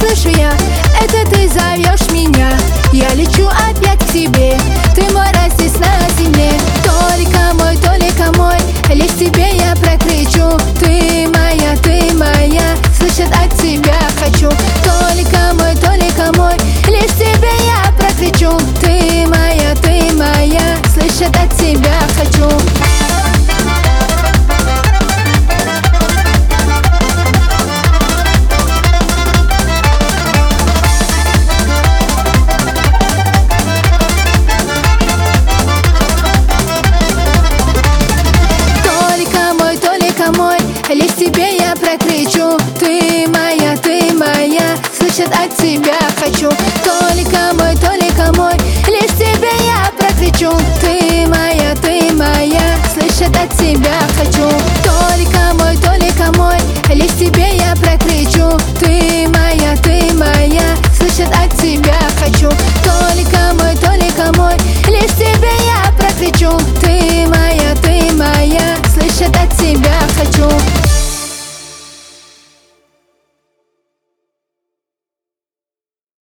слышу я, это ты зовешь меня. Я лечу опять к тебе, ты мой рай здесь на земле. Только мой, лишь тебе я прокричу. Ты моя, слышать от тебя хочу. Только мой, лишь тебе я прокричу. Ты моя, слышать от тебя хочу. Лишь тебе я прокричу. Ты моя, слышать от тебя хочу.